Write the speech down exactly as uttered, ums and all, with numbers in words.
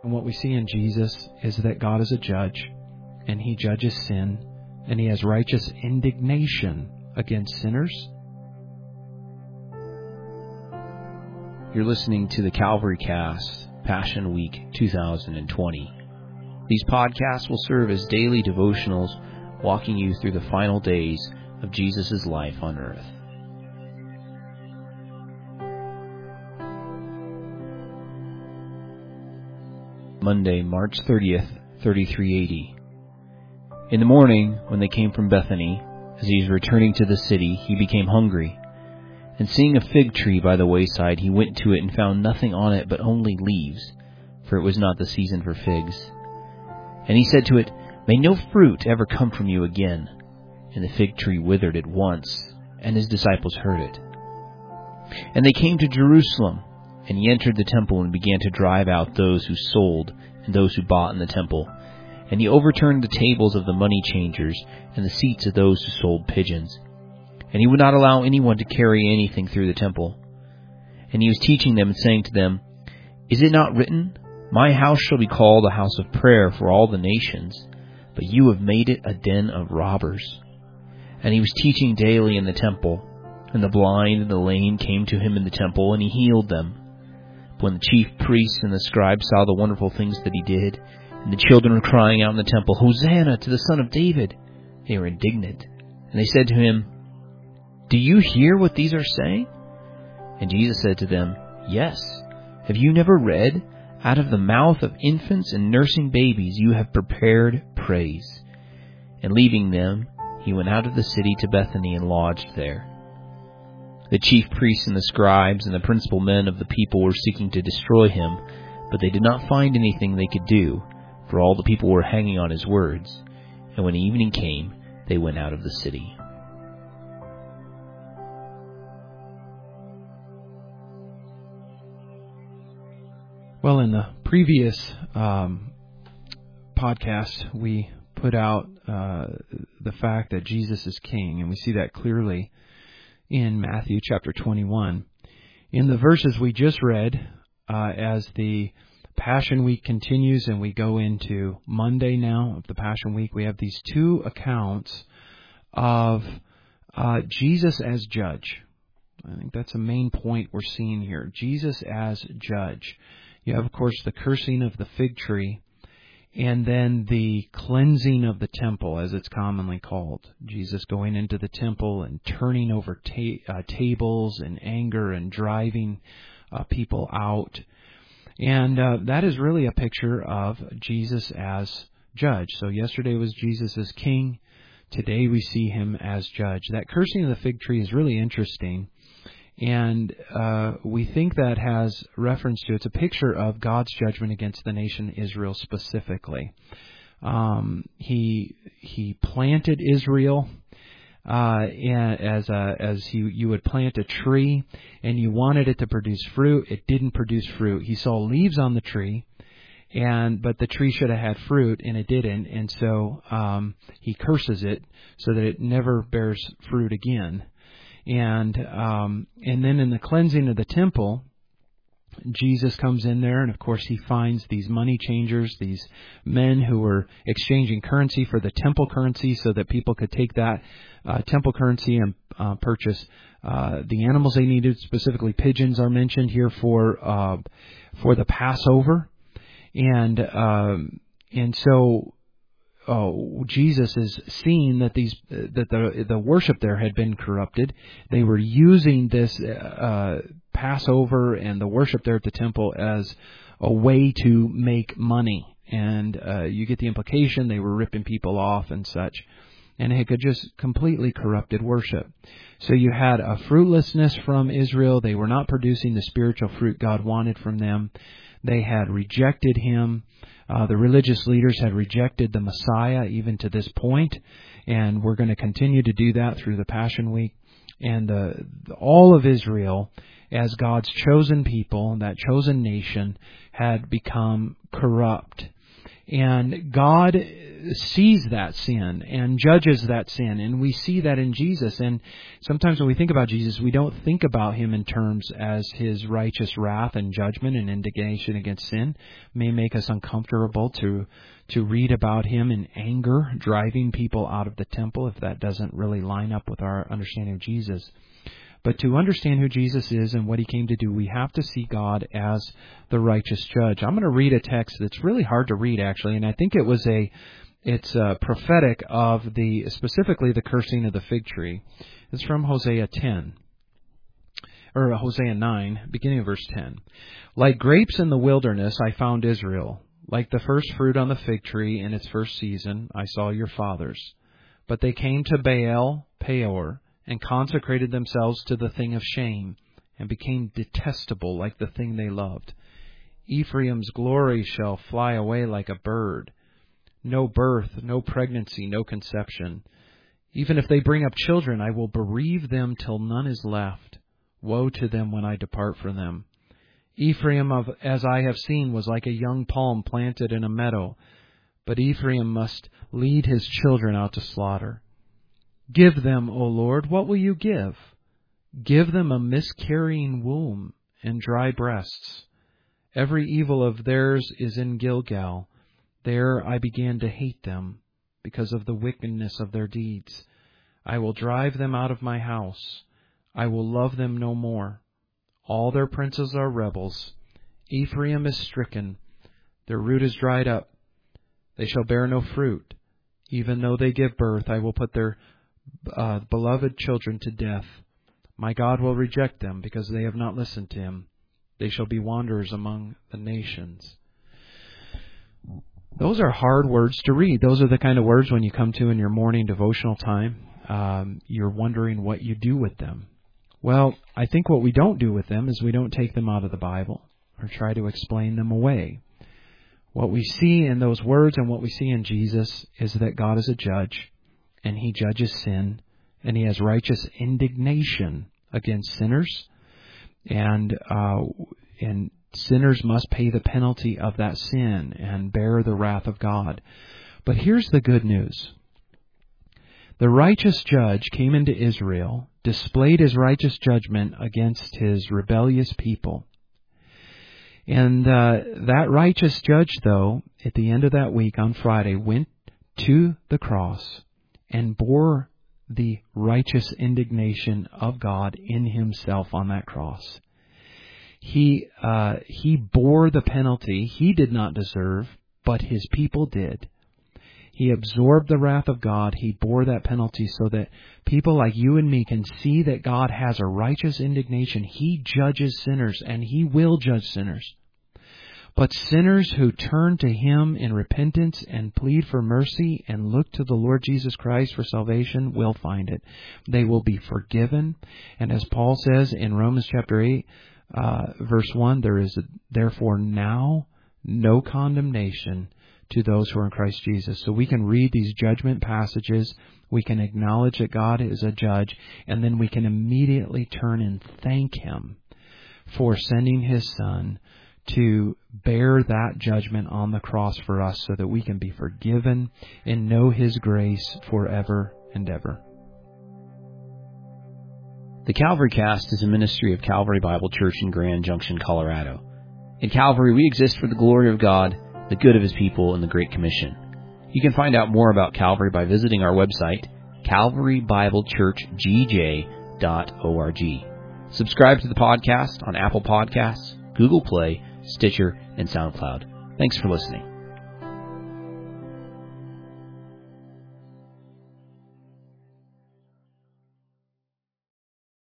And what we see in Jesus is that God is a judge, and He judges sin, and He has righteous indignation against sinners. You're listening to the Calvary Cast, Passion Week two thousand twenty. These podcasts will serve as daily devotionals, walking you through the final days of Jesus' life on earth. Monday, March thirtieth, thirty-three eighty. In the morning, when they came from Bethany, as he was returning to the city, he became hungry. And seeing a fig tree by the wayside, he went to it and found nothing on it but only leaves, for it was not the season for figs. And he said to it, "May no fruit ever come from you again." And the fig tree withered at once, and his disciples heard it. And they came to Jerusalem, and he entered the temple and began to drive out those who sold and those who bought in the temple. And he overturned the tables of the money changers and the seats of those who sold pigeons. And he would not allow anyone to carry anything through the temple. And he was teaching them and saying to them, "Is it not written, 'My house shall be called a house of prayer for all the nations,' but you have made it a den of robbers." And he was teaching daily in the temple. And the blind and the lame came to him in the temple, and he healed them. But when the chief priests and the scribes saw the wonderful things that he did, and the children were crying out in the temple, "Hosanna to the Son of David," they were indignant. And they said to him, "Do you hear what these are saying?" And Jesus said to them, "Yes. Have you never read, 'Out of the mouth of infants and nursing babies you have prepared praise'?" And leaving them, he went out of the city to Bethany and lodged there. The chief priests and the scribes and the principal men of the people were seeking to destroy him, but they did not find anything they could do, for all the people were hanging on his words. And when evening came, they went out of the city. Well, in the previous um, podcast, we put out uh, the fact that Jesus is King, and we see that clearly in Matthew chapter twenty-one. In the verses we just read, uh, as the Passion Week continues and we go into Monday now of the Passion Week, we have these two accounts of uh, Jesus as judge. I think that's a main point we're seeing here. Jesus as judge. You have, of course, the cursing of the fig tree, and then the cleansing of the temple, as it's commonly called. Jesus going into the temple and turning over ta- uh, tables in anger and driving uh, people out. And uh, that is really a picture of Jesus as judge. So yesterday was Jesus as king. Today we see him as judge. That cursing of the fig tree is really interesting. And uh, we think that has reference to, it's a picture of God's judgment against the nation Israel specifically. Um, he he planted Israel uh, as a, as he, you would plant a tree, and you wanted it to produce fruit. It didn't produce fruit. He saw leaves on the tree, and but the tree should have had fruit, and it didn't. And so um, he curses it so that it never bears fruit again. And um, and then in the cleansing of the temple, Jesus comes in there, and of course he finds these money changers, these men who were exchanging currency for the temple currency so that people could take that uh, temple currency and uh, purchase uh, the animals they needed. Specifically, pigeons are mentioned here for uh, for the Passover, and um, and so. Oh, Jesus is seeing that these that the the worship there had been corrupted. They were using this uh, Passover and the worship there at the temple as a way to make money, and uh, you get the implication they were ripping people off and such, and it had just completely corrupted worship. So you had a fruitlessness from Israel. They were not producing the spiritual fruit God wanted from them. They had rejected Him. Uh, the religious leaders had rejected the Messiah even to this point, and we're going to continue to do that through the Passion Week. And uh, all of Israel, as God's chosen people, that chosen nation, had become corrupt. And God sees that sin and judges that sin, and we see that in Jesus. And sometimes when we think about Jesus, we don't think about him in terms as his righteous wrath and judgment and indignation against sin. It may make us uncomfortable to to read about him in anger, driving people out of the temple, if that doesn't really line up with our understanding of Jesus. But to understand who Jesus is and what he came to do, we have to see God as the righteous judge. I'm going to read a text that's really hard to read, actually, and I think it was a, it's a prophetic of the, specifically the cursing of the fig tree. It's from Hosea ten, or Hosea nine, beginning of verse ten. Like grapes in the wilderness, I found Israel. Like the first fruit on the fig tree in its first season, I saw your fathers. But they came to Baal Peor, and consecrated themselves to the thing of shame, and became detestable like the thing they loved. Ephraim's glory shall fly away like a bird. No birth, no pregnancy, no conception. Even if they bring up children, I will bereave them till none is left. Woe to them when I depart from them. Ephraim, of, as I have seen, was like a young palm planted in a meadow, but Ephraim must lead his children out to slaughter. Give them, O Lord, what will you give? Give them a miscarrying womb and dry breasts. Every evil of theirs is in Gilgal. There I began to hate them because of the wickedness of their deeds. I will drive them out of my house. I will love them no more. All their princes are rebels. Ephraim is stricken. Their root is dried up. They shall bear no fruit. Even though they give birth, I will put their Uh, beloved children to death. My God will reject them because they have not listened to him. They shall be wanderers among the nations. Those are hard words to read. Those are the kind of words when you come to in your morning devotional time, um, you're wondering what you do with them. Well, I think what we don't do with them is we don't take them out of the Bible or try to explain them away. What we see in those words and what we see in Jesus is that God is a judge, and he judges sin, and he has righteous indignation against sinners, and uh, and sinners must pay the penalty of that sin and bear the wrath of God. But here's the good news. The righteous judge came into Israel, displayed his righteous judgment against his rebellious people. And uh, that righteous judge, though, at the end of that week on Friday, went to the cross and bore the righteous indignation of God in himself on that cross. He uh, he bore the penalty he did not deserve, but his people did. He absorbed the wrath of God. He bore that penalty so that people like you and me can see that God has a righteous indignation. He judges sinners, and he will judge sinners. But sinners who turn to him in repentance and plead for mercy and look to the Lord Jesus Christ for salvation will find it. They will be forgiven. And as Paul says in Romans chapter eight, uh, verse one, there is a, therefore now no condemnation to those who are in Christ Jesus. So we can read these judgment passages. We can acknowledge that God is a judge, and then we can immediately turn and thank him for sending his Son to bear that judgment on the cross for us so that we can be forgiven and know his grace forever and ever. The Calvary Cast is a ministry of Calvary Bible Church in Grand Junction, Colorado. In Calvary, we exist for the glory of God, the good of his people, and the Great Commission. You can find out more about Calvary by visiting our website, calvary bible church g j dot org. Subscribe to the podcast on Apple Podcasts, Google Play, Stitcher, and SoundCloud. Thanks for listening.